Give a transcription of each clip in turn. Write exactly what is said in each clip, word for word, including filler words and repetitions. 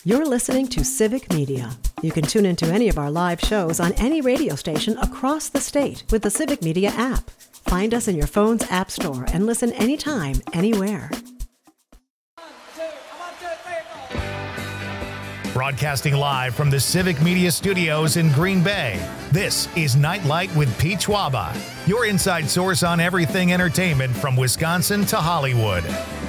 You're listening to Civic Media. You can tune into any of our live shows on any radio station across the state with the Civic Media app. Find us in your phone's app store and listen anytime, anywhere. Broadcasting live from the Civic Media Studios in Green Bay, this is Nightlight with Pete Schwaba, your inside source on everything entertainment from Wisconsin to Hollywood.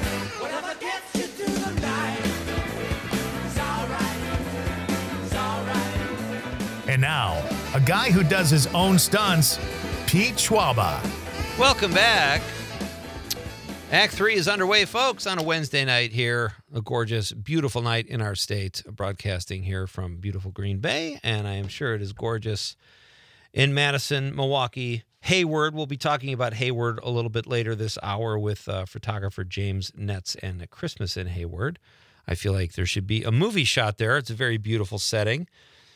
And now, a guy who does his own stunts, Pete Schwaba. Welcome back. Act three is underway, folks, on a Wednesday night here. A gorgeous, beautiful night in our state, broadcasting here from beautiful Green Bay, and I am sure it is gorgeous in Madison, Milwaukee. Hayward, we'll be talking about Hayward a little bit later this hour with uh, photographer James Netz and Christmas in Hayward. I feel like there should be a movie shot there. It's a very beautiful setting.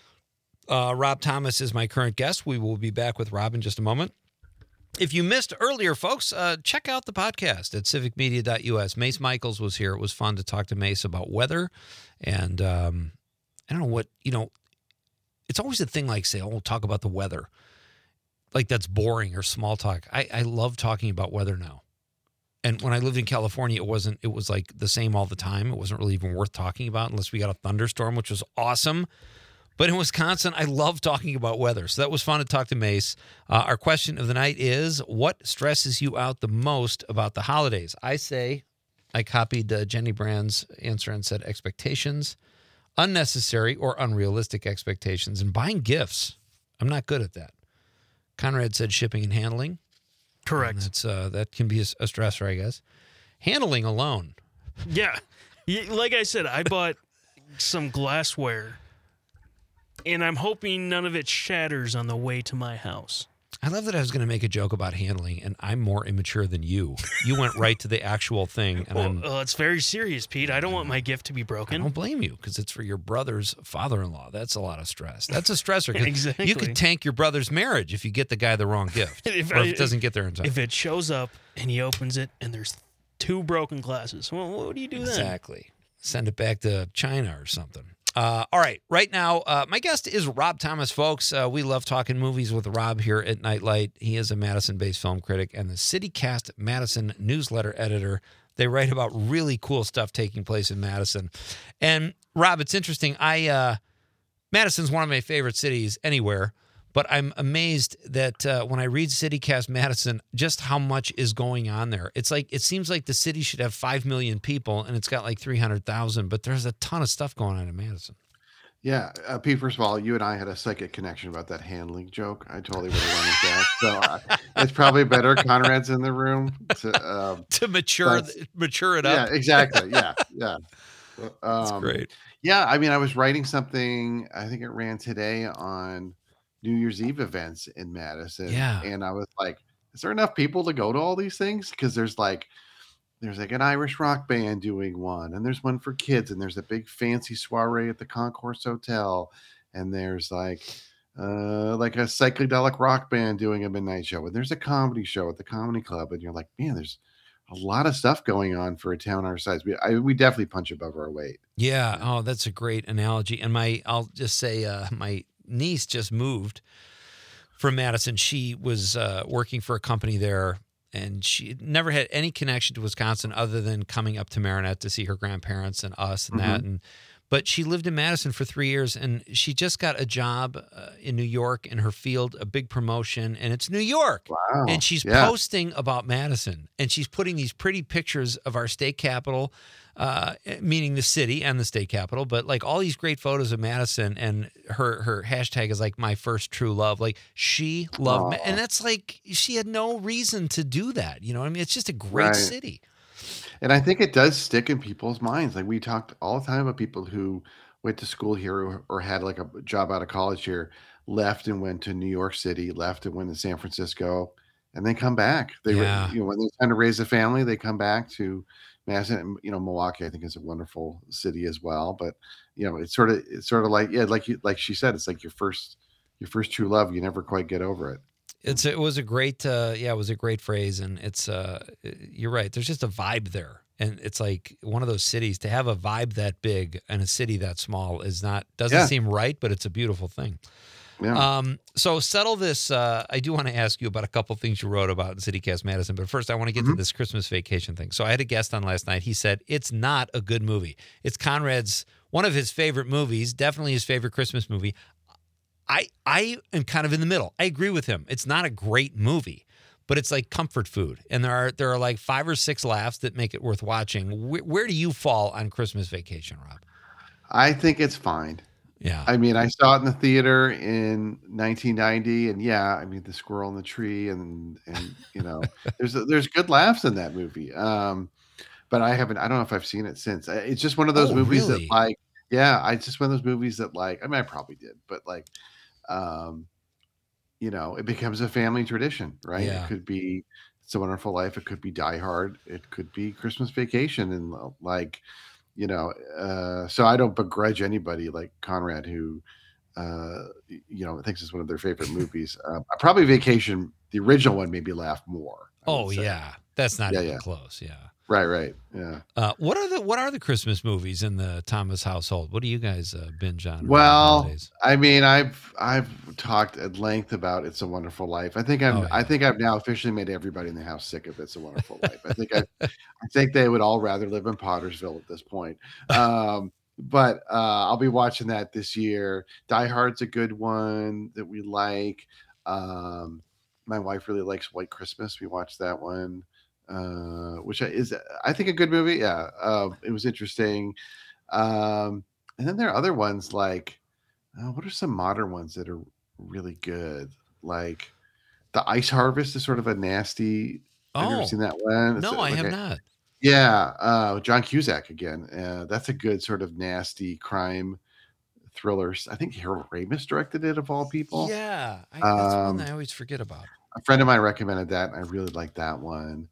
Uh, Rob Thomas is my current guest. We will be back with Rob in just a moment. If you missed earlier, folks, uh, check out the podcast at civic media dot u s. Mace Michaels was here. It was fun to talk to Mace about weather. And um, I don't know what, you know, it's always a thing like, say, oh, we'll talk about the weather. Like that's boring or small talk. I, I love talking about weather now. And when I lived in California, it wasn't, it was like the same all the time. It wasn't really even worth talking about unless we got a thunderstorm, which was awesome. But in Wisconsin, I love talking about weather. So that was fun to talk to Mace. Uh, our question of the night is, what stresses you out the most about the holidays? I say, I copied uh, Jenny Brand's answer and said expectations, unnecessary or unrealistic expectations, and buying gifts. I'm not good at that. Conrad said shipping and handling. Correct. And that's, uh, that can be a, a stressor, I guess. Handling alone. Yeah. Like I said, I bought some glassware. And I'm hoping none of it shatters on the way to my house. I love that I was going to make a joke about handling, and I'm more immature than you. You went right to the actual thing. And well, I'm, uh, it's very serious, Pete. I don't want my gift to be I broken. don't blame you, because it's for your brother's father-in-law. That's a lot of stress. That's a stressor. Exactly. You could tank your brother's marriage if you get the guy the wrong gift, if or if I- it doesn't get there in time. If it shows up and he opens it and there's two broken glasses, well, what do you do then? Exactly. Send it back to China or something. Uh, all right. Right now, uh, my guest is Rob Thomas, folks. Uh, we love talking movies with Rob here at Nightlight. He is a Madison-based film critic and the CityCast Madison newsletter editor. They write about really cool stuff taking place in Madison. And Rob, it's interesting. I uh, Madison's one of my favorite cities anywhere, but I'm amazed that uh, when I read CityCast Madison, just how much is going on there. It's like, it seems like the city should have five million people and it's got like three hundred thousand, but there's a ton of stuff going on in Madison. Yeah, uh, Pete, first of all, you and I had a psychic connection about that handling joke. I totally would have run with that. So uh, it's probably better Conrad's in the room to, um, to mature that's- mature it up. yeah, exactly. Yeah, yeah. That's Um, great. Yeah, I mean, I was writing something, I think it ran today on New Year's Eve events in Madison. Yeah. And I was like, is there enough people to go to all these things? Because there's like, there's like an Irish rock band doing one, and there's one for kids, and there's a big fancy soiree at the Concourse Hotel, and there's like, uh, like a psychedelic rock band doing a midnight show, and there's a comedy show at the Comedy Club, and you're like, man, there's a lot of stuff going on for a town our size. We I, we definitely punch above our weight. Yeah. Oh, that's a great analogy. And my, I'll just say, uh, my niece just moved from Madison. She was uh, working for a company there, and she never had any connection to Wisconsin other than coming up to Marinette to see her grandparents and us and that. And but she lived in Madison for three years, and she just got a job uh, in New York in her field, a big promotion, and it's New York. Wow. And she's Yeah. posting about Madison, and she's putting these pretty pictures of our state capital, uh, meaning the city and the state capital, but like all these great photos of Madison, and her her hashtag is like my first true love. Like she loved, Ma- Aw. and that's like she had no reason to do that. You know what I mean? It's just a great Right. city. And I think it does stick in people's minds. Like we talked all the time about people who went to school here or, or had like a job out of college here, left and went to New York City, left and went to San Francisco, and then come back. They Yeah. were, you know, when they're trying to raise a family, they come back to Madison. You know, Milwaukee, I think, is a wonderful city as well. But you know, it's sort of it's sort of like yeah, like you like she said, it's like your first your first true love. You never quite get over it. It's it was a great uh, yeah, it was a great phrase, and it's uh, you're right. There's just a vibe there, And it's like one of those cities to have a vibe that big and a city that small is not, doesn't Yeah. seem right, but it's a beautiful thing. Yeah. Um, so settle this. Uh, I do want to ask you about a couple things you wrote about in CityCast Madison, but first I want to get Mhm. to this Christmas Vacation thing. So I had a guest on last night. He said it's not a good movie. It's Conrad's, one of his favorite movies, definitely his favorite Christmas movie. I, I am kind of in the middle. I agree with him. It's not a great movie, but it's like comfort food. And there are, there are like five or six laughs that make it worth watching. Where, where do you fall on Christmas Vacation, Rob? I think it's fine. Yeah. I mean, I saw it in the theater in nineteen ninety, and yeah, I mean, the squirrel in the tree, and and you know, there's there's good laughs in that movie. Um, but I haven't. I don't know if I've seen it since. Uh, It's just one of those Oh, movies really? that, like, yeah, I just one of those movies that, like, I mean, I probably did, but like, um, you know, it becomes a family tradition, right? Yeah. It could be It's a Wonderful Life. It could be Die Hard. It could be Christmas Vacation, and uh, like. You know, uh, so I don't begrudge anybody like Conrad who, uh, y- you know, thinks it's one of their favorite movies. Uh, probably Vacation, the original one, made me laugh more. I Oh would say. yeah. That's not Yeah, even yeah. close. Yeah. Right, right, yeah. Uh, what are the what are the Christmas movies in the Thomas household? What do you guys uh, binge on? around the Well, holidays? I mean, I've I've talked at length about It's a Wonderful Life. I think I'm Oh, I yeah. think I've now officially made everybody in the house sick of It's a Wonderful Life. I think I I think they would all rather live in Pottersville at this point. Um, but uh, I'll be watching that this year. Die Hard's a good one that we like. Um, my wife really likes White Christmas. We watched that one, uh, which is I think a good movie. Yeah, uh, it was interesting. Um, and then there are other ones like uh, what are some modern ones that are really good? Like The Ice Harvest is sort of a nasty. Have you Oh ever seen that one? It's no, a- I like have a- not. Yeah, uh, John Cusack again. Uh, that's a good sort of nasty crime thriller. I think Harold Ramis directed it, of all people. Yeah, I, that's one Um, that I always forget about. A friend of mine recommended that, and I really liked that one.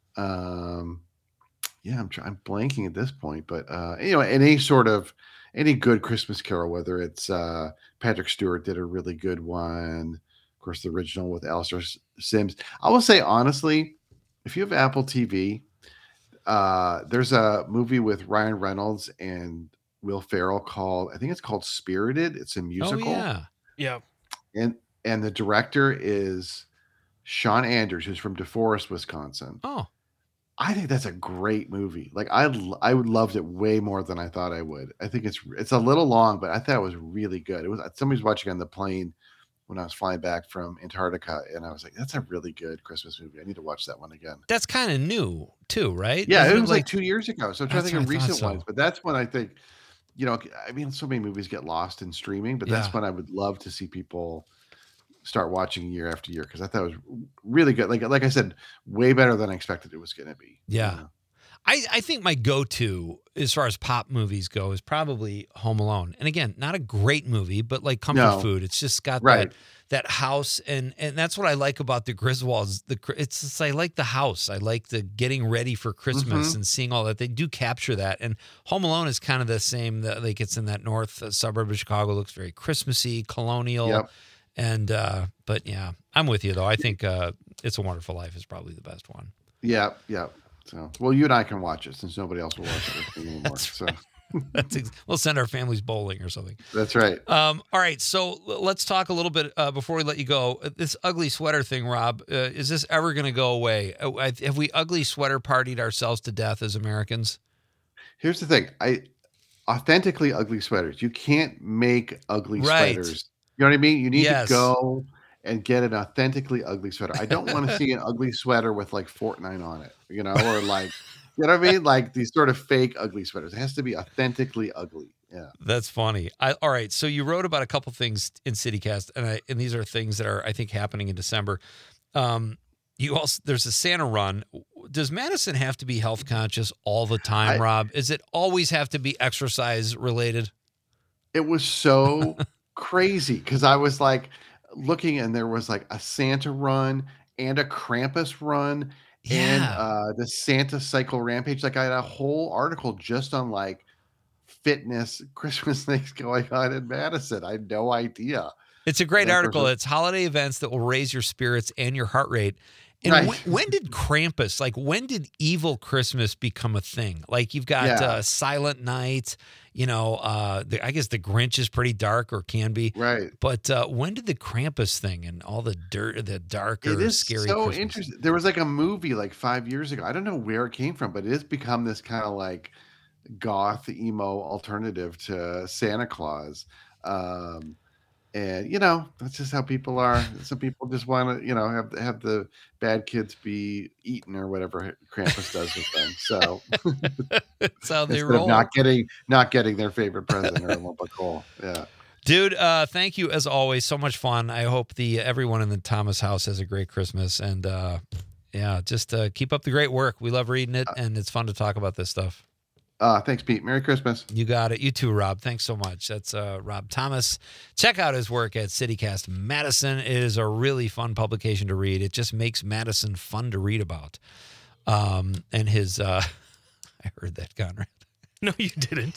Um, yeah, I'm trying, I'm blanking at this point, but uh, you know, any sort of any good Christmas Carol, whether it's uh, Patrick Stewart did a really good one, of course, the original with Alistair S- Sims. I will say honestly, if you have Apple T V, uh, there's a movie with Ryan Reynolds and Will Ferrell called I think it's called Spirited. It's a Oh musical, yeah. Yeah. and and the director is Sean Anders, who's from DeForest, Wisconsin. Oh, I think that's a great movie. Like I, l- I would loved it way more than I thought I would. I think it's it's a little long, but I thought it was really good. It was somebody was watching on the plane when I was flying back from Antarctica, and I was like, "That's a really good Christmas movie. I need to watch that one again." that's kind of new too, right? Yeah, Isn't it was like two years ago. So I'm trying to That's think of what I thought recent so. ones, but that's when I think, you know, I mean, so many movies get lost in streaming, but Yeah. that's when I would love to see people start watching year after year because I thought it was really good. Like like I said, way better than I expected it was going to be. Yeah. Uh, I, I think my go-to as far as pop movies go is probably Home Alone. And again, not a great movie, but like comfort No. food. It's just got Right. that that house, and and that's what I like about the Griswolds. The cr- it's just, I like the house. I like the getting ready for Christmas Mhm. and seeing all that. They do capture that. And Home Alone is kind of the same. That like it's in that north uh, suburb of Chicago. Looks very Christmassy, colonial. Yep. And uh, but yeah, I'm with you though. I think uh, It's a Wonderful Life is probably the best one. Yeah, yeah. So, well, you and I can watch it since nobody else will watch it with me anymore. That's So That's ex- we'll send our families bowling or something. that's right. Um, all right, so l- let's talk a little bit uh, before we let you go. Uh, This ugly sweater thing, Rob, uh, is this ever going to go away? Uh, I- have we ugly sweater partied ourselves to death as Americans? Here's the thing. I authentically ugly sweaters. You can't make ugly Right. sweaters. You know what I mean? You need Yes. to go and get an authentically ugly sweater. I don't want to see an ugly sweater with like Fortnite on it, you know, or like, you know what I mean? Like these sort of fake ugly sweaters. It has to be authentically ugly. Yeah. That's funny. I, all right, so you wrote about a couple things in CityCast, and I, and these are things that are I think happening in December. Um, you also there's a Santa run. Does Madison have to be health conscious all the time, I- Rob? Is it always have to be exercise related? It was so crazy because I was like looking and there was like a Santa run and a Krampus run and Yeah. uh the Santa Cycle Rampage. Like I had a whole article just on like fitness Christmas things going on in Madison. I had no idea. It's a great Like, article. there's a- It's holiday events that will raise your spirits and your heart rate. And Right. when, when did Krampus, like when did evil Christmas become a thing? Like you've got Yeah. uh, Silent Night, you know, uh, the, I guess the Grinch is pretty dark or can be. Right. But uh, when did the Krampus thing and all the dirt, the darker, It is scary so Christmas? interesting. There was like a movie like five years ago. I don't know where it came from, but it has become this kind of like goth emo alternative to Santa Claus. Um, and you know, that's just how people are. Some people just want to, you know, have have the bad kids be eaten or whatever Krampus does with them. So That's how they instead roll. of not getting not getting their favorite present or a lump of coal. Yeah. Dude, uh, thank you as always. So much fun. I hope the everyone in the Thomas house has a great Christmas. And uh, yeah, just uh, keep up the great work. We love reading it, and it's fun to talk about this stuff. Uh, thanks, Pete. Merry Christmas. You got it. You too, Rob. Thanks so much. That's uh, Rob Thomas. Check out his work at CityCast Madison. It is a really fun publication to read. It just makes Madison fun to read about. Um, and his, uh, I heard that, Conrad. No, you didn't.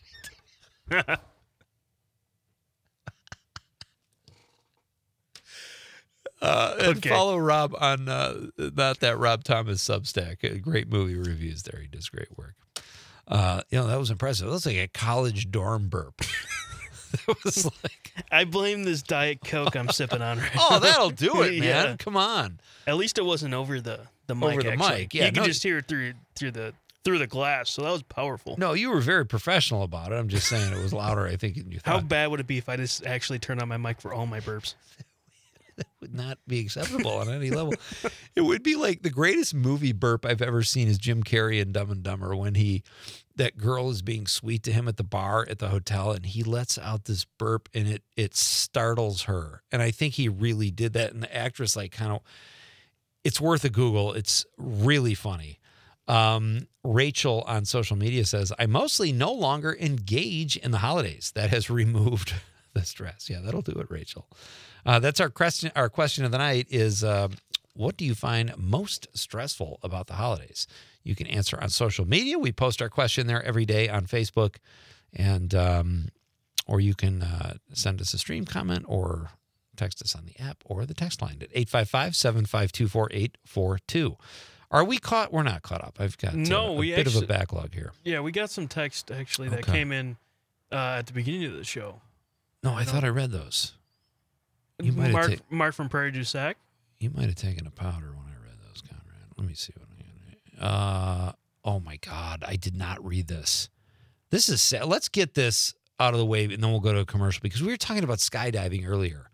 Uh, and Okay. follow Rob on uh, not that Rob Thomas Substack. Uh, Great movie reviews there. He does great work. Uh, you know, that was impressive. That was like a college dorm burp. That was like, I blame this Diet Coke I'm sipping on right oh, now. that'll do it, man. Yeah. Come on. At least it wasn't over the the mic. Over the actually. mic, yeah, you could no- just hear it through through the through the glass. So that was powerful. No, you were very professional about it. I'm just saying it was louder, I think, than you How thought. bad would it be if I just actually turned on my mic for all my burps? Would not be acceptable on any level. It would be like the greatest movie burp I've ever seen is Jim Carrey in Dumb and Dumber when he, that girl is being sweet to him at the bar at the hotel and he lets out this burp and it it startles her. And I think he really did that. And the actress like kind of, it's worth a Google. It's really funny. Um, Rachel on social media says, I mostly no longer engage in the holidays. That has removed the stress. Yeah, that'll do it, Rachel. Uh, that's our question. Our question of the night is, uh, what do you find most stressful about the holidays? You can answer on social media. We post our question there every day on Facebook, and um, or you can uh, send us a stream comment or text us on the app or the text line at eight five five, seven five two, four eight four two. Are we caught? We're not caught up. I've got No, uh, a we bit of actually- a backlog here. Yeah, we got some text actually that Okay. came in uh, at the beginning of the show. No, I thought I read those. You might have Mark, ta- Mark from Prairie du Sac. You might have taken a powder when I read those, Conrad. Let me see what I got. Uh, oh my God, I did not read this. This is sad. Let's get this out of the way, and then we'll go to a commercial because we were talking about skydiving earlier.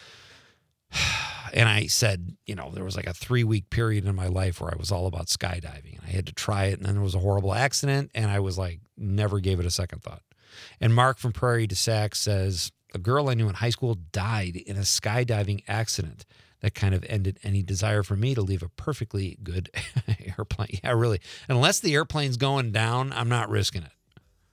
And I said, you know, there was like a three week period in my life where I was all about skydiving. And I had to try it, and then there was a horrible accident, and I was like, never gave it a second thought. And Mark from Prairie du Sac says, a girl I knew in high school died in a skydiving accident that kind of ended any desire for me to leave a perfectly good airplane. Yeah, really. Unless the airplane's going down, I'm not risking it.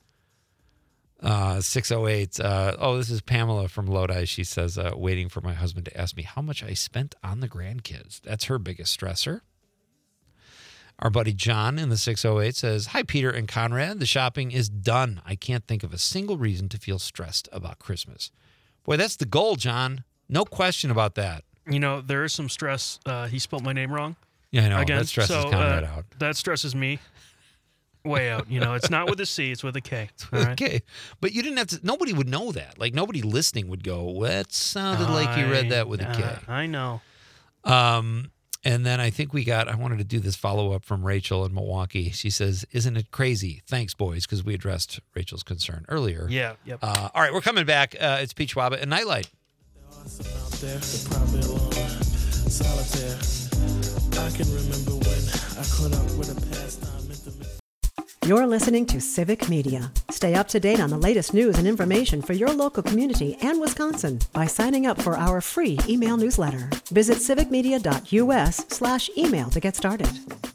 Uh, six oh eight. Uh, oh, this is Pamela from Lodi. She says, uh, waiting for my husband to ask me how much I spent on the grandkids. That's her biggest stressor. Our buddy John in the six oh eight says, hi, Peter and Conrad. The shopping is done. I can't think of a single reason to feel stressed about Christmas. Boy, that's the goal, John. No question about that. You know, there is some stress. Uh, he spelled my name wrong. Yeah, I know. Again, that stresses so, Conrad uh, out. That stresses me way out. You know, it's not with a C, it's with a K. all right? Okay. But you didn't have to, nobody would know that. Like, nobody listening would go, well, that sounded like you read that with a K. Uh, I know. Um, and then I think we got, I wanted to do this follow up from Rachel in Milwaukee. She says, isn't it crazy? Thanks, boys, because we addressed Rachel's concern earlier. Yeah, yep. Uh, all right, we're coming back. Uh, it's Peach Waba and Nightlight. Out there, they're probably alone, solitaire. I can remember when I caught up with a pastime intimate. You're listening to Civic Media. Stay up to date on the latest news and information for your local community and Wisconsin by signing up for our free email newsletter. Visit civicmedia.us slash email to get started.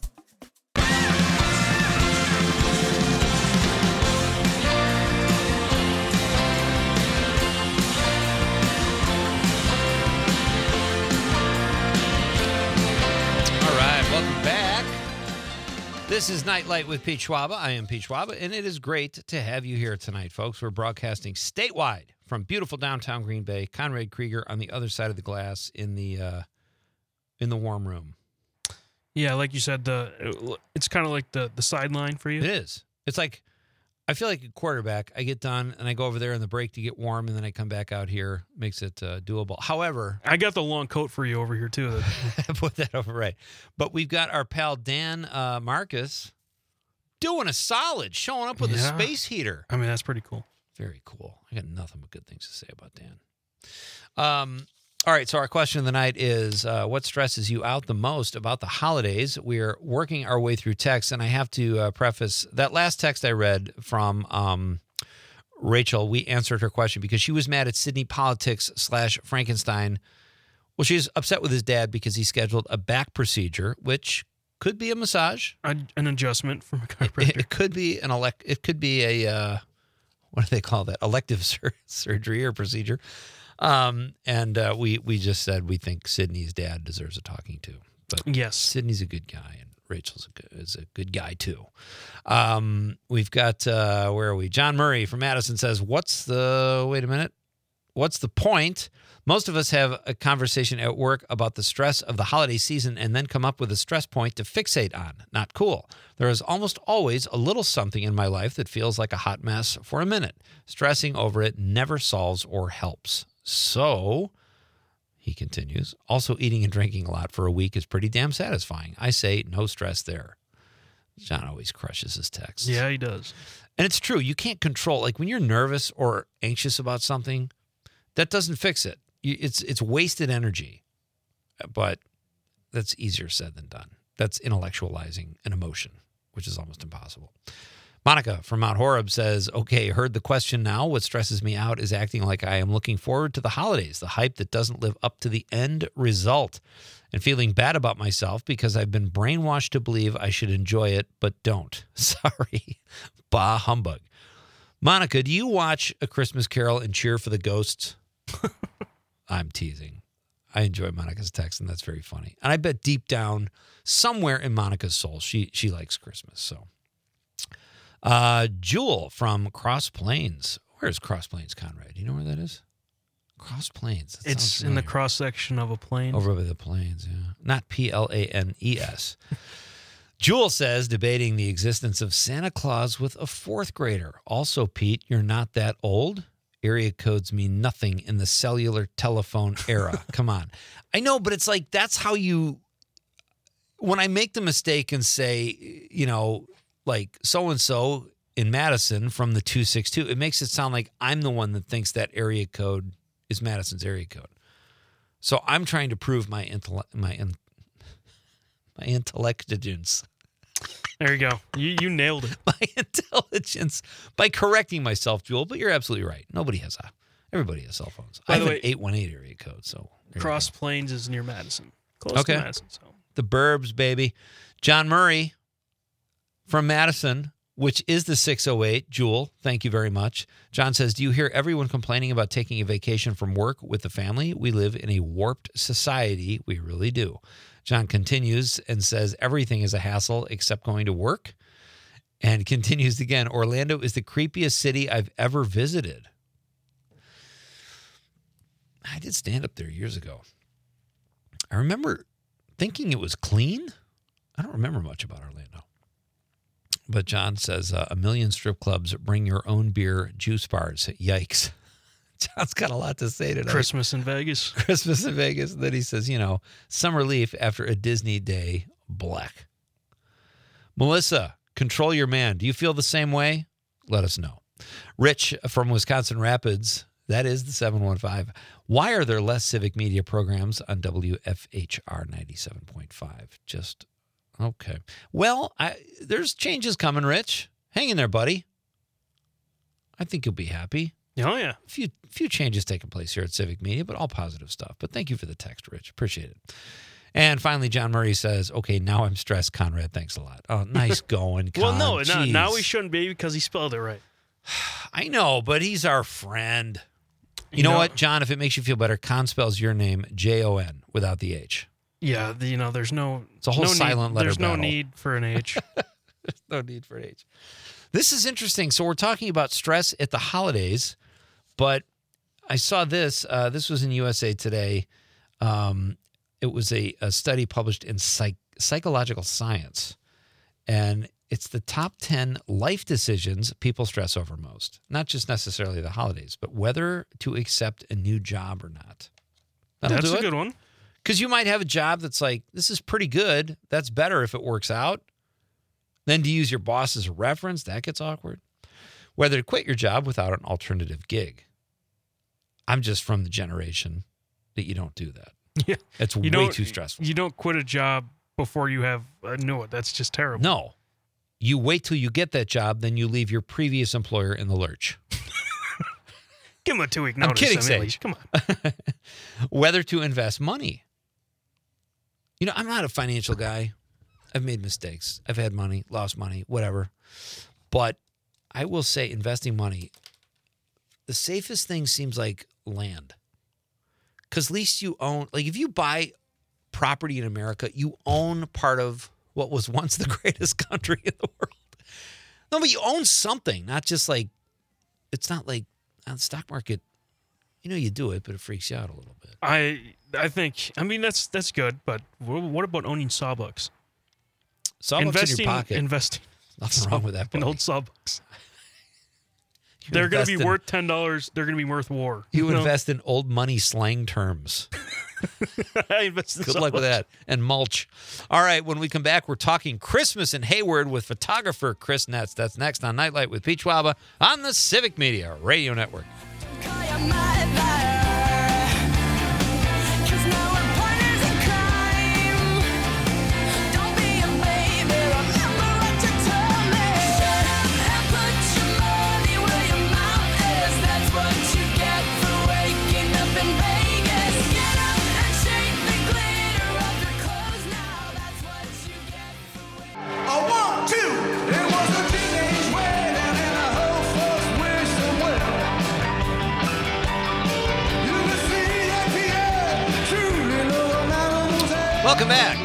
All right, welcome back. This is Nightlight with Pete Schwaba. I am Pete Schwaba, and it is great to have you here tonight, folks. We're broadcasting statewide from beautiful downtown Green Bay. Conrad Krieger on the other side of the glass in the uh, in the warm room. Yeah, like you said, the it's kind of like the, the sideline for you. It is. It's like, I feel like a quarterback. I get done and I go over there in the break to get warm, and then I come back out here. Makes it uh, doable. However, I got the long coat for you over here, too. put that over right. But we've got our pal Dan uh, Marcus doing a solid, showing up with Yeah. a space heater. I mean, that's pretty cool. Very cool. I got nothing but good things to say about Dan. Um, all right, so our question of the night is, uh, what stresses you out the most about the holidays? We're working our way through text, and I have to uh, preface that last text I read from um, Rachel. We answered her question because she was mad at Sydney Politics slash Frankenstein. Well, she's upset with his dad because he scheduled a back procedure, which could be a massage. A, an adjustment from a It, chiropractor. it could be an elect. It could be a uh, what do they call that? Elective sur- surgery or procedure. Um, and uh, we we just said we think Sydney's dad deserves a talking to. But Yes. Sydney's a good guy, and Rachel's a good, is a good guy too. Um, we've got uh, where are we? John Murray from Madison says, "What's the wait a minute? What's the point? Most of us have a conversation at work about the stress of the holiday season and then come up with a stress point to fixate on. Not cool. There is almost always a little something in my life that feels like a hot mess for a minute. Stressing over it never solves or helps. So," he continues, "also eating and drinking a lot for a week is pretty damn satisfying. I say no stress there." John always crushes his texts. Yeah, he does. And it's true. You can't control, like when you're nervous or anxious about something, that doesn't fix it. You, it's it's wasted energy. But that's easier said than done. That's intellectualizing an emotion, which is almost impossible. Monica from Mount Horeb says, "Okay, heard the question now. What stresses me out is acting like I am looking forward to the holidays, the hype that doesn't live up to the end result, and feeling bad about myself because I've been brainwashed to believe I should enjoy it, but don't. Sorry. Bah humbug." Monica, do you watch A Christmas Carol and cheer for the ghosts? I'm teasing. I enjoy Monica's text, and that's very funny. And I bet deep down, somewhere in Monica's soul, she she likes Christmas. So, uh, Jewel from Cross Plains. Where's Cross Plains, Conrad? Do you know where that is? Cross Plains. That It's sounds in the familiar. cross section of a plane. Over by the plains, yeah. Not P L A N E S. Jewel says, debating the existence of Santa Claus with a fourth grader. Also, Pete, you're not that old. Area codes mean nothing in the cellular telephone era. Come on. I know, but it's like, that's how you, when I make the mistake and say, you know, like so-and-so in Madison from the two six two, it makes it sound like I'm the one that thinks that area code is Madison's area code. So I'm trying to prove my intellect, my in, my intelligence, There you go. You you nailed it. my intelligence by correcting myself, Jewel. But you're absolutely right. Nobody has a, everybody has cell phones. By I the have way- an eight one eight area code. So there you Cross go. Plains is near Madison. Close Okay. to Madison. So The burbs, baby. John Murray from Madison, which is the six oh eight. Jewel, thank you very much. John says, do you hear everyone complaining about taking a vacation from work with the family? We live in a warped society. We really do. John continues and says, everything is a hassle except going to work. And continues again, Orlando is the creepiest city I've ever visited. I did stand up there years ago. I remember thinking it was clean. I don't remember much about Orlando. But John says, uh, a million strip clubs, bring your own beer, juice bars. Yikes. John's got a lot to say today. Christmas in Vegas. Christmas in Vegas. Then he says, you know, some relief after a Disney day, black. Melissa, control your man. Do you feel the same way? Let us know. Rich from Wisconsin Rapids, that is the seven one five. Why are there less civic media programs on W F H R ninety-seven point five? Just, okay. Well, I, there's changes coming, Rich. Hang in there, buddy. I think you'll be happy. Oh, yeah. A few, few changes taking place here at Civic Media, but all positive stuff. But thank you for the text, Rich. Appreciate it. And finally, John Murray says, okay, now I'm stressed, Conrad. Thanks a lot. Oh, nice going, Con. Well, no, no, Jeez. now he shouldn't be because he spelled it right. I know, but he's our friend. You, You know, know- what, John, if it makes you feel better, Con spells your name J O N without the H. Yeah, the, you know, there's no. It's a whole no silent need, letter There's no battle. need for an H. There's no need for an H. This is interesting. So we're talking about stress at the holidays, but I saw this. Uh, this was in U S A Today. Um, it was a, a study published in Psych, psychological science, and it's the top ten life decisions people stress over most. Not just necessarily the holidays, but whether to accept a new job or not. That'll That's do a it. good one. Because you might have a job that's like, this is pretty good. That's better if it works out. Then to use your boss as a reference, that gets awkward. Whether to quit your job without an alternative gig. I'm just from the generation that you don't do that. Yeah. It's You way don't- too stressful. You don't quit a job before you have a new one. That's just terrible. No. You wait till you get that job, then you leave your previous employer in the lurch. Give them a two week I'm notice. kidding, I mean, Sage. Come on. Whether to invest money. You know, I'm not a financial guy. I've made mistakes. I've had money, lost money, whatever. But I will say investing money, the safest thing seems like land. Because at least you own, like if you buy property in America, you own part of what was once the greatest country in the world. No, but you own something, not just like, it's not like on the stock market, you know you do it, but it freaks you out a little bit. I I think, I mean, that's that's good, but wh- what about owning Sawbucks? Sawbucks investing, in your pocket. Investing. Nothing wrong with that, An buddy. old Sawbucks. You They're going invest to be in- worth ten dollars. They're going to be worth war. You know? invest in old money slang terms. I invest in Good luck with Sawbucks. that. And mulch. All right, when we come back, we're talking Christmas in Hayward with photographer Chris Netz. That's next on Nightlight with Pete Schwaba on the Civic Media Radio Network. Welcome back.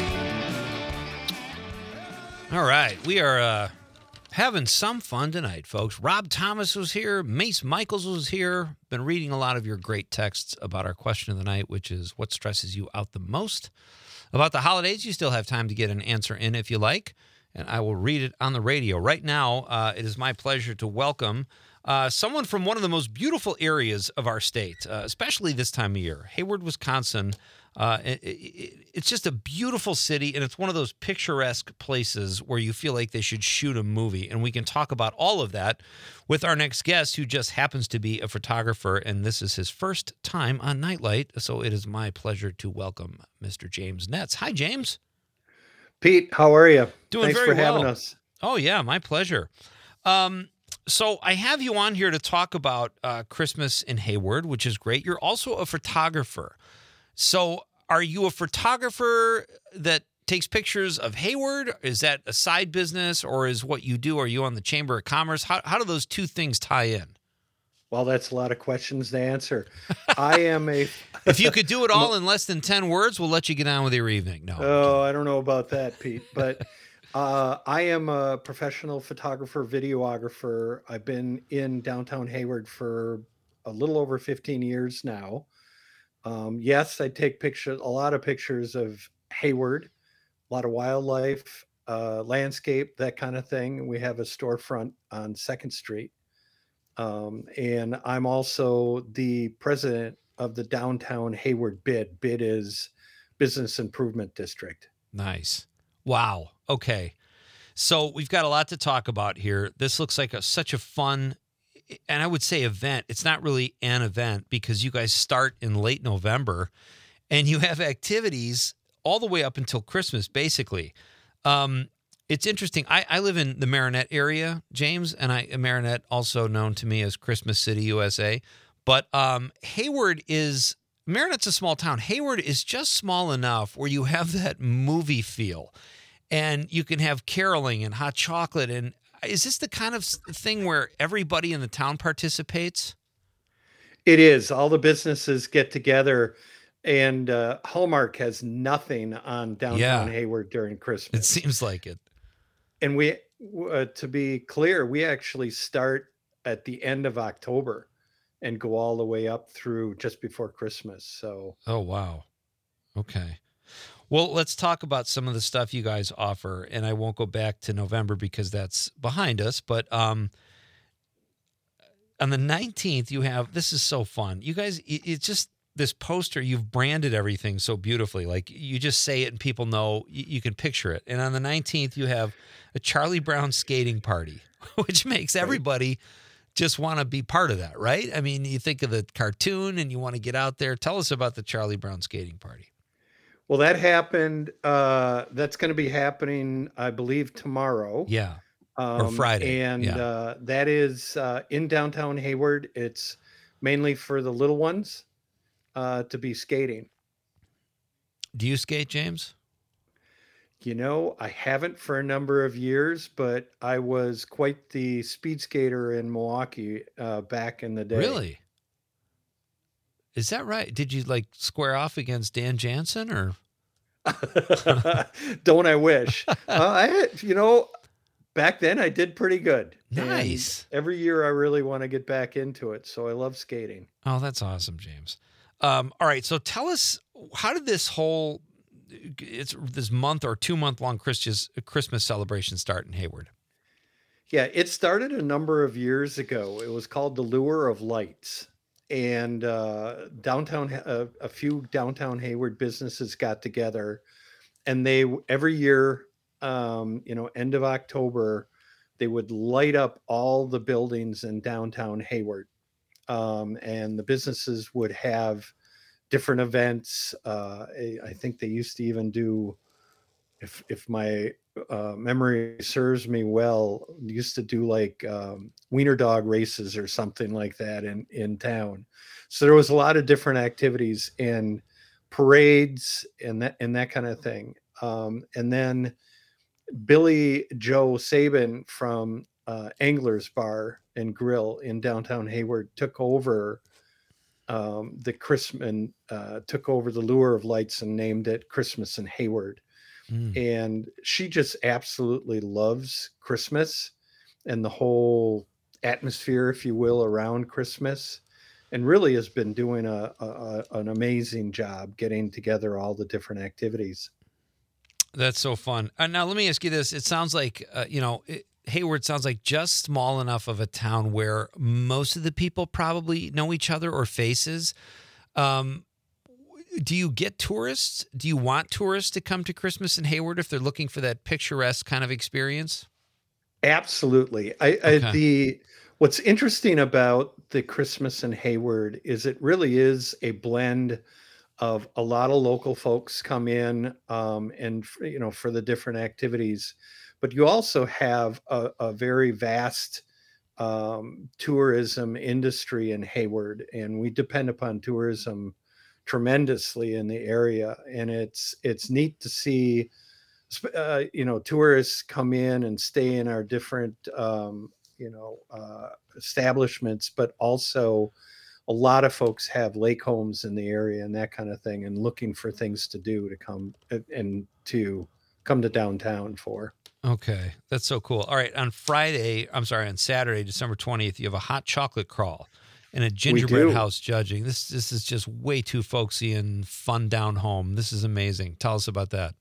All right, we are uh, having some fun tonight, folks. Rob Thomas was here. Mace Michaels was here. Been reading a lot of your great texts about our question of the night, which is what stresses you out the most about the holidays. You still have time to get an answer in if you like, and I will read it on the radio. Right now, uh, it is my pleasure to welcome uh, someone from one of the most beautiful areas of our state, uh, especially this time of year, Hayward, Wisconsin. Uh, it, it, it's just a beautiful city, and it's one of those picturesque places where you feel like they should shoot a movie. And we can talk about all of that with our next guest, who just happens to be a photographer, and this is his first time on Nightlight. So it is my pleasure to welcome Mister James Netz. Hi, James. Pete, how are you? Doing Thanks very for having well. us. Oh, yeah, my pleasure. Um, so I have you on here to talk about uh, Christmas in Hayward, which is great. You're also a photographer. So are you a photographer that takes pictures of Hayward? Is that a side business, or is what you do, are you on the Chamber of Commerce? How, how do those two things tie in? Well, that's a lot of questions to answer. I am a... If you could do it all in less than ten words, we'll let you get on with your evening. No. Oh, I don't know about that, Pete, but uh, I am a professional photographer, videographer. I've been in downtown Hayward for a little over fifteen years now. Um, yes, I take pictures, a lot of pictures of Hayward, a lot of wildlife, uh, landscape, that kind of thing. We have a storefront on Second Street. Um, and I'm also the president of the downtown Hayward B I D. B I D is Business Improvement District. Nice. Wow. Okay. So we've got a lot to talk about here. This looks like a, such a fun, and I would say event. It's not really an event because you guys start in late November and you have activities all the way up until Christmas, basically. Um, it's interesting. I, I live in the Marinette area, James, and I Marinette, also known to me as Christmas City, U S A. But um, Hayward is, Marinette's a small town. Hayward is just small enough where you have that movie feel. And you can have caroling and hot chocolate. And is this the kind of thing where everybody in the town participates? It is. All the businesses get together, and uh, Hallmark has nothing on downtown Yeah. Hayward during Christmas. It seems like it. And we, uh, to be clear, we actually start at the end of October and go all the way up through just before Christmas. So, Oh, wow. Okay. Well, let's talk about some of the stuff you guys offer, and I won't go back to November because that's behind us. But um, on the nineteenth, you have this is so fun. You guys, it, it's just this poster. You've branded everything so beautifully. Like you just say it, and people know you, you can picture it. And on the nineteenth, you have a Charlie Brown skating party, which makes everybody just want to be part of that, right? I mean, you think of the cartoon, and you want to get out there. Tell us about the Charlie Brown skating party. Well, that happened. Uh, that's going to be happening, I believe, tomorrow. Yeah. Um, Or Friday. And yeah. uh, that is uh, in downtown Hayward. It's mainly for the little ones uh, to be skating. Do you skate, James? You know, I haven't for a number of years, but I was quite the speed skater in Milwaukee uh, back in the day. Really? Is that right? Did you like square off against Dan Jansen or? Don't I wish? uh, I had, you know, back then I did pretty good. Nice. And every year I really want to get back into it. So I love skating. Oh, that's awesome, James. Um, all right. So tell us, how did this whole, it's this month or two month long Christmas, Christmas celebration start in Hayward? Yeah, it started a number of years ago. It was called the Lure of Lights. And uh, downtown, uh, a few downtown Hayward businesses got together, and they every year, um, you know, end of October, they would light up all the buildings in downtown Hayward, um, and the businesses would have different events. Uh, I I think they used to even do, if if my uh, memory serves me well, used to do like um, wiener dog races or something like that in, in town. So there was a lot of different activities and parades and that, and that kind of thing. Um, and then Billy Joe Sabin from uh, Angler's Bar and Grill in downtown Hayward took over um, the Christmas, uh, took over the Lure of Lights and named it Christmas in Hayward. Mm. And she just absolutely loves Christmas and the whole atmosphere, if you will, around Christmas, and really has been doing a, a an amazing job getting together all the different activities. That's so fun. Uh, now, let me ask you this. It sounds like, uh, you know, it, Hayward sounds like just small enough of a town where most of the people probably know each other or faces. Um, Do you get tourists? Do you want tourists to come to Christmas in Hayward if they're looking for that picturesque kind of experience? Absolutely. I, okay. I the what's interesting about the Christmas in Hayward is it really is a blend of a lot of local folks come in um, and you know for the different activities, but you also have a, a very vast um, tourism industry in Hayward, and we depend upon tourism tremendously in the area, and it's it's neat to see uh, you know tourists come in and stay in our different um, you know uh, establishments, but also a lot of folks have lake homes in the area and that kind of thing, and looking for things to do to come and to come to downtown for. Okay, that's so cool. All right, on Friday, I'm sorry, on Saturday, December twentieth, you have a hot chocolate crawl and a gingerbread house judging. This this is just way too folksy and fun down home. This is amazing. Tell us about that.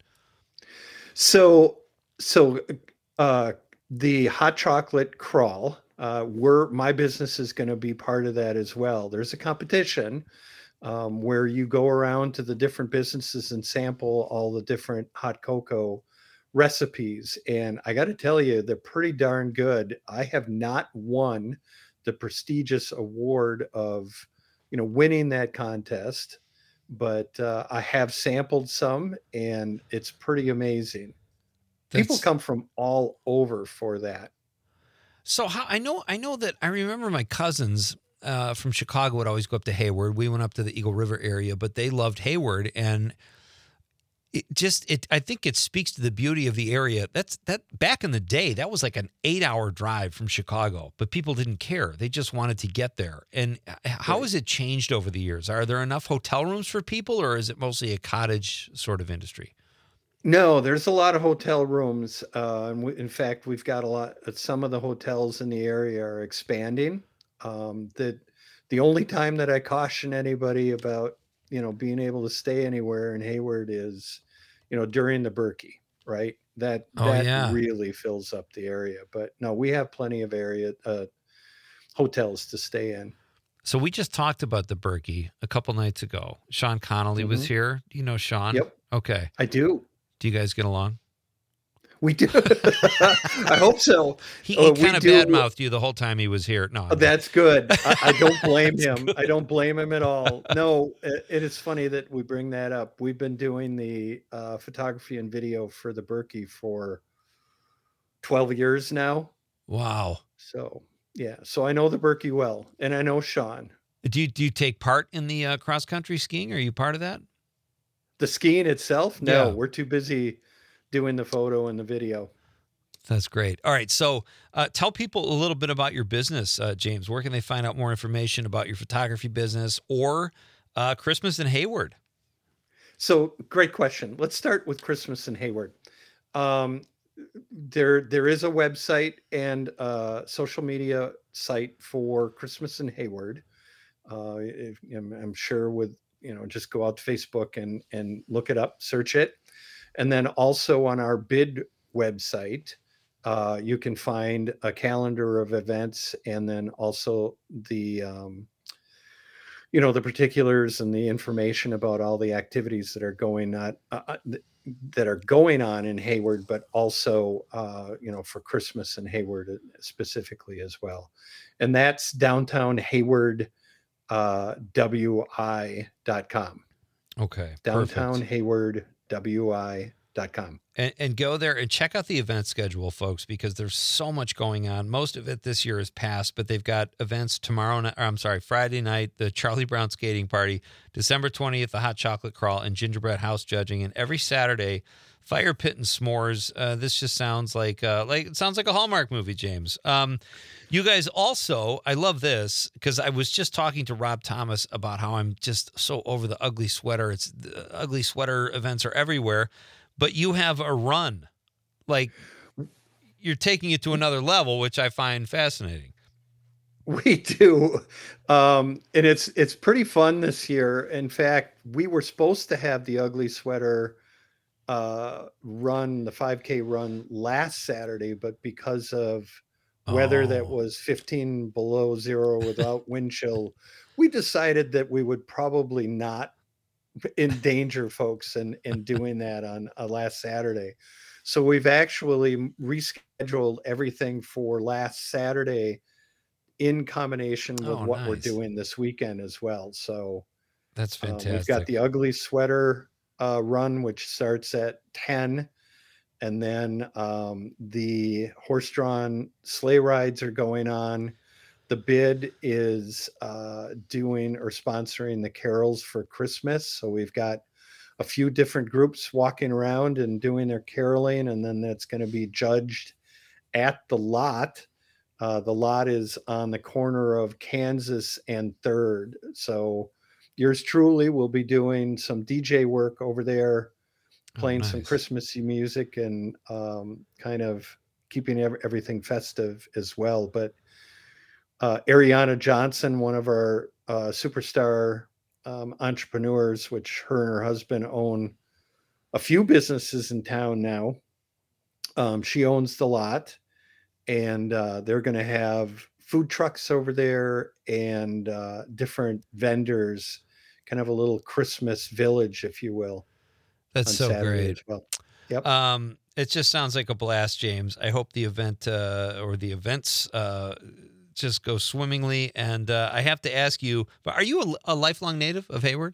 So, so uh, the hot chocolate crawl, uh, we're my business is going to be part of that as well. There's a competition um, where you go around to the different businesses and sample all the different hot cocoa recipes, and I got to tell you, they're pretty darn good. I have not won the prestigious award of, you know, winning that contest, but uh, I have sampled some, and it's pretty amazing. That's... People come from all over for that. So how I know I know that I remember my cousins uh, from Chicago would always go up to Hayward. We went up to the Eagle River area, but they loved Hayward, and it just it I think it speaks to the beauty of the area. That's that back in the day, that was like an eight hour drive from Chicago, but people didn't care. They just wanted to get there. And how right. has it changed over the years? Are there enough hotel rooms for people, or is it mostly a cottage sort of industry? No, there's a lot of hotel rooms. Uh, and we, in fact, we've got a lot. Some of the hotels in the area are expanding. Um, the the only time that I caution anybody about, you know, being able to stay anywhere in Hayward is, you know, during the Berkey, right? That Oh, that yeah. really fills up the area. But no, we have plenty of area uh, hotels to stay in. So we just talked about the Berkey a couple nights ago. Sean Connolly was Mhm. here. Do you know Sean? Yep. Okay. I do. Do you guys get along? We do. I hope so. He, Uh, he we kind of do- badmouthed you the whole time he was here. No, I'm Oh, that's good. I, I don't blame That's him. I don't blame him at all. No, it, it is funny that we bring that up. We've been doing the uh, photography and video for the Berkey for twelve years now. wow. So yeah, so I know the Berkey well, and I know Sean. Do you do you take part in the uh, cross country skiing? Are you part of that? The skiing itself, no, Yeah. we're too busy doing the photo and the video. That's great. All right. So uh, tell people a little bit about your business, uh, James. Where can they find out more information about your photography business or uh, Christmas in Hayward? So great question. Let's start with Christmas in Hayward. Um, there, there is a website and a social media site for Christmas in Hayward. Uh, if, I'm, I'm sure with, you know, just go out to Facebook and, and look it up, search it. And then also on our bid website, uh, you can find a calendar of events and then also the, um, you know, the particulars and the information about all the activities that are going on, uh, that are going on in Hayward, but also, uh, you know, for Christmas in Hayward specifically as well. And that's downtown Hayward, uh, W I dot com. Okay. Downtown perfect. Hayward, W I dot com. And, and go there and check out the event schedule, folks, because there's so much going on. Most of it this year is past, but they've got events tomorrow night. Or I'm sorry, Friday night, the Charlie Brown skating party, December twentieth, the hot chocolate crawl and gingerbread house judging. And every Saturday, fire pit and s'mores. Uh, this just sounds like, uh, like, it sounds like a Hallmark movie, James. Um, you guys also, I love this because I was just talking to Rob Thomas about how I'm just so over the ugly sweater. It's the ugly sweater events are everywhere. But you have a run, like you're taking it to another level, which I find fascinating. We do. Um, and it's it's pretty fun this year. In fact, we were supposed to have the ugly sweater uh, run, the five K run last Saturday, but because of weather that Oh. was fifteen below zero without wind chill, we decided that we would probably not endanger folks in, in doing that on uh, last Saturday. So we've actually rescheduled everything for last Saturday in combination with Oh, what we're nice. doing this weekend as well. So That's um, fantastic. we've got the ugly sweater uh, run, which starts at ten. And then um, the horse-drawn sleigh rides are going on. The bid is uh, doing or sponsoring the carols for Christmas. So we've got a few different groups walking around and doing their caroling, and then that's going to be judged at the lot. Uh, the lot is on the corner of Kansas and Third. So yours truly will be doing some D J work over there, playing some nice. Christmassy music and um, kind of keeping ev- everything festive as well. But uh, Ariana Johnson, one of our uh, superstar um, entrepreneurs, which her and her husband own a few businesses in town now. Um, she owns the lot, and uh, they're going to have food trucks over there and uh, different vendors, kind of a little Christmas village, if you will. That's on so Saturday great. as well. Yep. Um, it just sounds like a blast, James. I hope the event uh, or the events uh, just go swimmingly. And uh, I have to ask you, but are you a, a lifelong native of Hayward?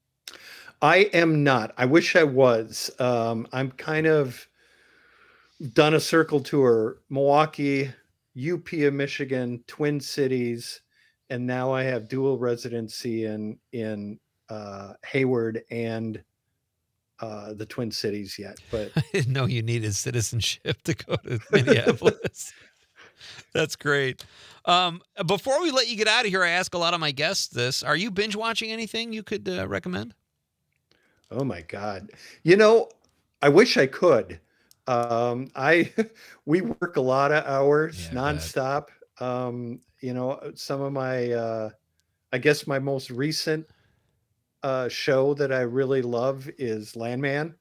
I am not. I wish I was. Um, I'm kind of done a circle tour, Milwaukee, U P of Michigan, Twin Cities, and now I have dual residency in in uh, Hayward and uh, the Twin Cities yet. But I didn't know you needed citizenship to go to Minneapolis. That's great. Um, before we let you get out of here, I ask a lot of my guests this. Are you binge watching anything you could uh, recommend? oh my God, you know, I wish I could. Um, I we work a lot of hours Yeah, I bet. nonstop. Um, you know, some of my uh, I guess my most recent uh, show that I really love is Landman.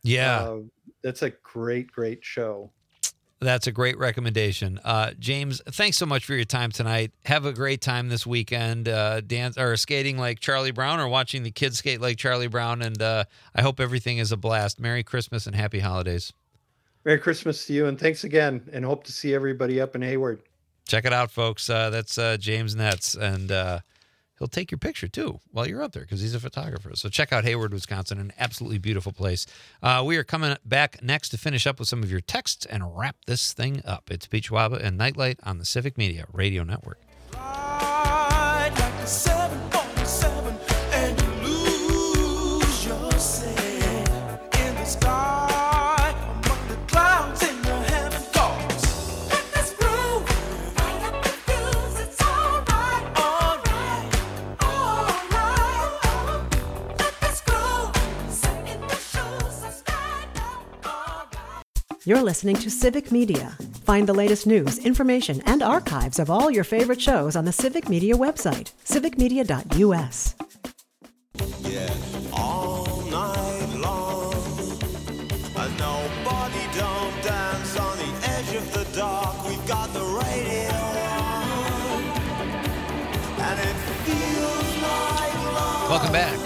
Yeah. Uh, that's a great, great show. That's a great recommendation. Uh, James, thanks so much for your time tonight. Have a great time this weekend, uh, dance or skating like Charlie Brown or watching the kids skate like Charlie Brown. And uh, I hope everything is a blast. Merry Christmas and happy holidays. Merry Christmas to you, and thanks again, and hope to see everybody up in Hayward. Check it out, folks. Uh, that's uh, James Netz, and uh, he'll take your picture, too, while you're up there because he's a photographer. So check out Hayward, Wisconsin, an absolutely beautiful place. Uh, we are coming back next to finish up with some of your texts and wrap this thing up. It's Pete Schwaba and Nightlight on the Civic Media Radio Network. Ride like the seven forty-seven and you lose yourself in the sky among the clouds in the heaven goes. Let this groove right up the fuse. It's all right, all right, all right. Let this groove set in the shoes. Let's stand up, all right. You're listening to Civic Media. Find the latest news, information, and archives of all your favorite shows on the Civic Media website, civic media dot u s. Yeah, all night long. And nobody don't dance on the edge of the dark. We've got the radio on. And it feels like love. Welcome back.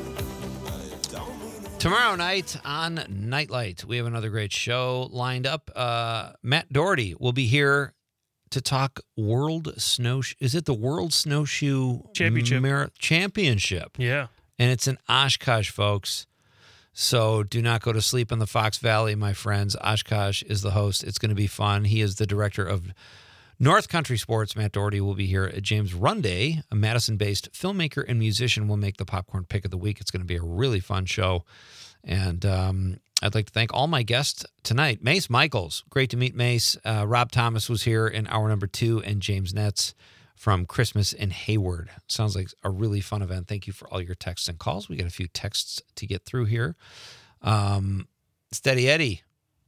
Tomorrow night on Nightlight, we have another great show lined up. Uh, Matt Doherty will be here to talk World Snowshoe. Is it the World Snowshoe Championship. Mar- Championship? Yeah. And it's in Oshkosh, folks. So do not go to sleep in the Fox Valley, my friends. Oshkosh is the host. It's going to be fun. He is the director of North Country Sports. Matt Doherty will be here. James Runday, a Madison-based filmmaker and musician, will make the popcorn pick of the week. It's going to be a really fun show. And um, I'd like to thank all my guests tonight. Mace Michaels, great to meet Mace. Uh, Rob Thomas was here in hour number two, and James Netz from Christmas in Hayward. Sounds like a really fun event. Thank you for all your texts and calls. We got a few texts to get through here. Um, Steady Eddie.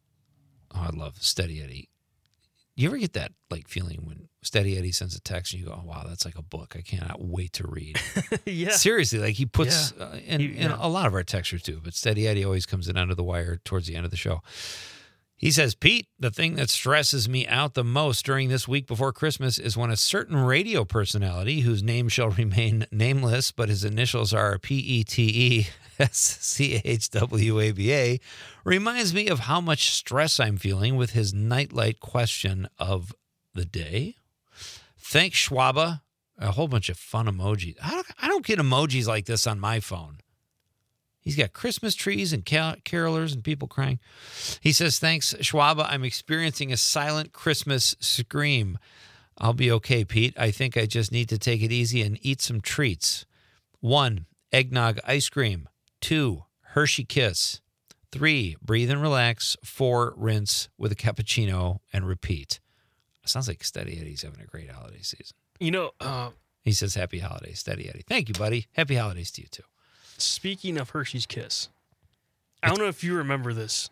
Oh, I love Steady Eddie. You ever get that like feeling when Steady Eddie sends a text and you go, oh, wow, that's like a book I cannot wait to read. Yeah. Seriously, like he puts, Yeah. uh, and, You- and yeah. a lot of our textures too, but Steady Eddie always comes in under the wire towards the end of the show. He says, Pete, the thing that stresses me out the most during this week before Christmas is when a certain radio personality, whose name shall remain nameless, but his initials are P E T E S C H W A B A, reminds me of how much stress I'm feeling with his nightlight question of the day. Thanks, Schwaba. A whole bunch of fun emojis. I don't, I don't get emojis like this on my phone. He's got Christmas trees and car- carolers and people crying. He says, thanks, Schwaba. I'm experiencing a silent Christmas scream. I'll be okay, Pete. I think I just need to take it easy and eat some treats. One, eggnog ice cream. Two, Hershey Kiss. Three, breathe and relax. Four, rinse with a cappuccino and repeat. Sounds like Steady Eddie's having a great holiday season. You know, uh, He says, happy holidays, Steady Eddie. Thank you, buddy. Happy holidays to you, too. speaking of Hershey's Kiss, I don't know if you remember this.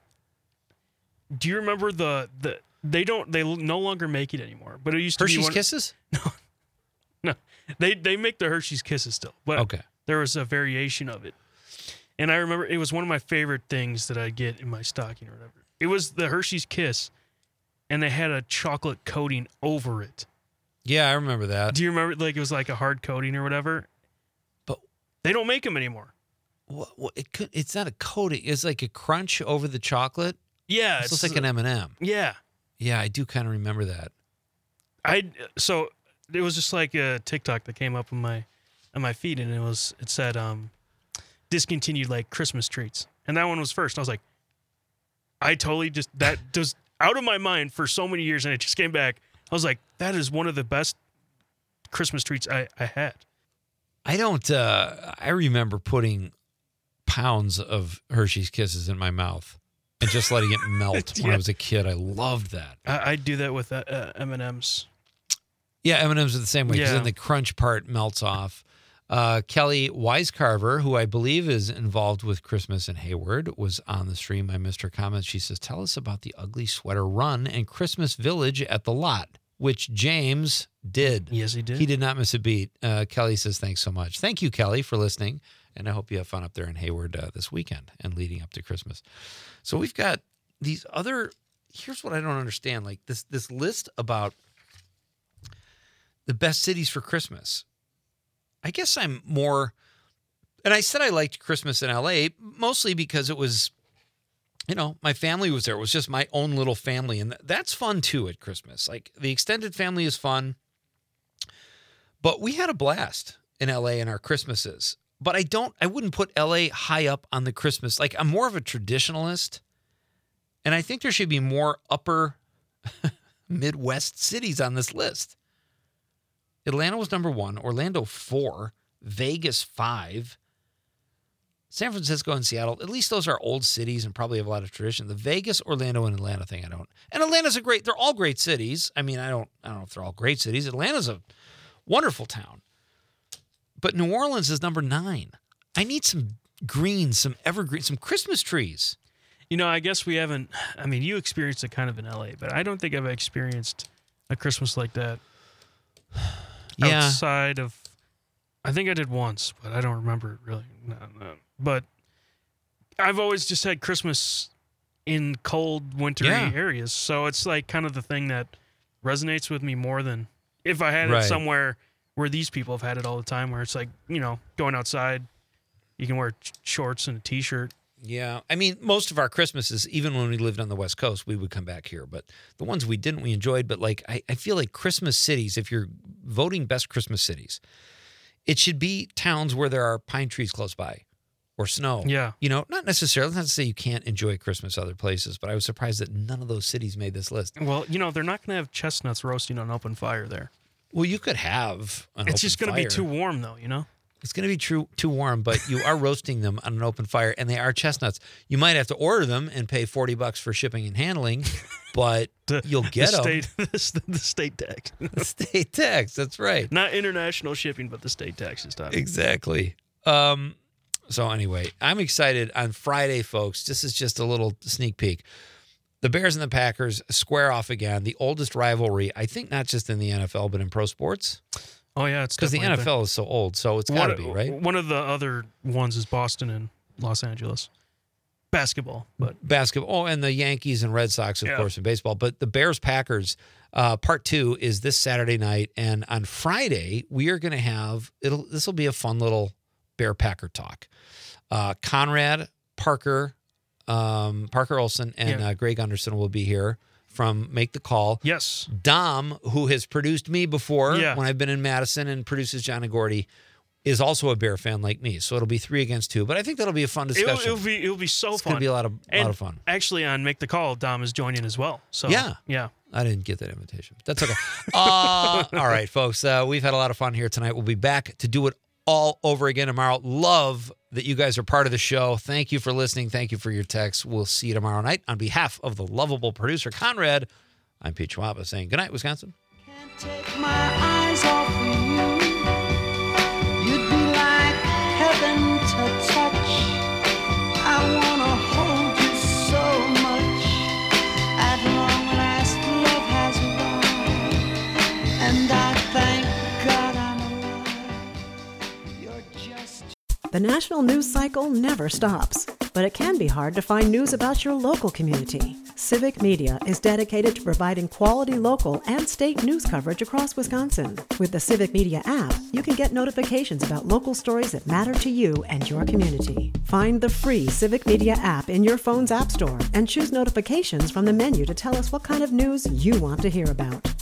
Do you remember the the they don't they no longer make it anymore? But it used to be Hershey's one, Kisses? No, they they make the Hershey's Kisses still, but Okay. there was a variation of it. And I remember it was one of my favorite things that I'd get in my stocking or whatever. It was the Hershey's Kiss, and they had a chocolate coating over it. Yeah, I remember that. Do you remember? Like it was like a hard coating or whatever. But They don't make them anymore. what, what, it could, it's not a coating. It's like a crunch over the chocolate. Yeah, It's, like an M and M. yeah. Yeah, I do kind of remember that. I so it was just like a TikTok that came up on my on my feed, and it was it said um discontinued like Christmas treats, and that one was first. I was like, I totally just that just out of my mind for so many years, and it just came back. I was like, that is one of the best Christmas treats I, I had. I don't, uh, I remember putting pounds of Hershey's Kisses in my mouth and just letting it melt when I Yeah. was a kid. I loved that. I, I do that with uh, uh, M and M's. Yeah, M and M's are the same way because Yeah. then the crunch part melts off. Uh, Kelly Wisecarver, who I believe is involved with Christmas in Hayward, was on the stream. I missed her comments. She says, tell us about the Ugly Sweater Run and Christmas Village at the Lot, which James did. Yes, he did. He did not miss a beat. Uh, Kelly says, thanks so much. Thank you, Kelly, for listening And I hope you have fun up there in Hayward uh, this weekend and leading up to Christmas. So we've got these other, here's what I don't understand. Like this, this list about the best cities for Christmas. I guess I'm more, and I said I liked Christmas in L A mostly because it was, you know, my family was there. It was just my own little family. And that's fun too at Christmas. Like the extended family is fun. But we had a blast in L A in our Christmases. But I don't, I wouldn't put L A high up on the Christmas. Like I'm more of a traditionalist. And I think there should be more upper Midwest cities on this list. Atlanta was number one, Orlando four, Vegas five, San Francisco and Seattle. At least those are old cities and probably have a lot of tradition. The Vegas, Orlando, and Atlanta thing, I don't. And Atlanta's a great, they're all great cities. I mean, I don't, I don't know if they're all great cities. Atlanta's a wonderful town. But New Orleans is number nine. I need some green, some evergreen, some Christmas trees. You know, I guess we haven't, I mean, you experienced it kind of in L A, but I don't think I've experienced a Christmas like that. Yeah. Outside of, I think I did once, but I don't remember it really. No, no. But I've always just had Christmas in cold, wintry Yeah. areas. So it's like kind of the thing that resonates with me more than if I had Right. it somewhere where these people have had it all the time, where it's like, you know, going outside, you can wear ch- shorts and a T-shirt. Yeah. I mean, most of our Christmases, even when we lived on the West Coast, we would come back here. But the ones we didn't, we enjoyed. But like, I, I feel like Christmas cities, if you're voting best Christmas cities, it should be towns where there are pine trees close by or snow. Yeah. You know, not necessarily, not to say you can't enjoy Christmas other places, but I was surprised that none of those cities made this list. Well, you know, they're not going to have chestnuts roasting on open fire there. Well, you could have an It's open just going to be fire. too warm, though, you know? It's going to be true, too warm, but you are roasting them on an open fire, and they are chestnuts. You might have to order them and pay forty bucks for shipping and handling, but The, you'll get the them. state, the, the state tax. The state tax, that's right. Not international shipping, but the state tax this time. Exactly. Um, so anyway, I'm excited on Friday, folks. This is just a little sneak peek. The Bears and the Packers square off again, the oldest rivalry, I think not just in the N F L, but in pro sports. Oh, yeah. It's Because the definitely N F L is so old, so it's got to One- be, right? One of the other ones is Boston and Los Angeles. Basketball, but Basketball. Oh, and the Yankees and Red Sox, of Yeah. course, in baseball. But the Bears-Packers, uh, part two is this Saturday night. And on Friday, we are going to have, it'll. this will be a fun little Bear-Packer talk. Uh, Conrad, Parker, um, Parker Olson, and Yeah. uh, Greg Anderson will be here from Make the Call. yes. Dom, who has produced me before Yeah. when I've been in Madison and produces John and Gordy, is also a Bear fan like me. So it'll be three against two. But I think that'll be a fun It'll, discussion. it'll be it'll be so it's fun. going to be a lot of, and lot of fun. Actually, on Make the Call, Dom is joining as well. So Yeah. yeah. I didn't get that invitation. That's okay. Uh, all right, folks. Uh, we've had a lot of fun here tonight. We'll be back to do it all over again tomorrow. Love that you guys are part of the show. Thank you for listening. Thank you for your texts. We'll see you tomorrow night. On behalf of the lovable producer, Conrad, I'm Pete Schwab saying good night, Wisconsin. Can't take my eyes off of you. You'd be like heaven to touch. I wanna hold you so much. At long last, love has arrived, and I thank God I'm alive. You're just The national news cycle never stops, but it can be hard to find news about your local community. Civic Media is dedicated to providing quality local and state news coverage across Wisconsin. With the Civic Media app, you can get notifications about local stories that matter to you and your community. Find the free Civic Media app in your phone's app store and choose notifications from the menu to tell us what kind of news you want to hear about.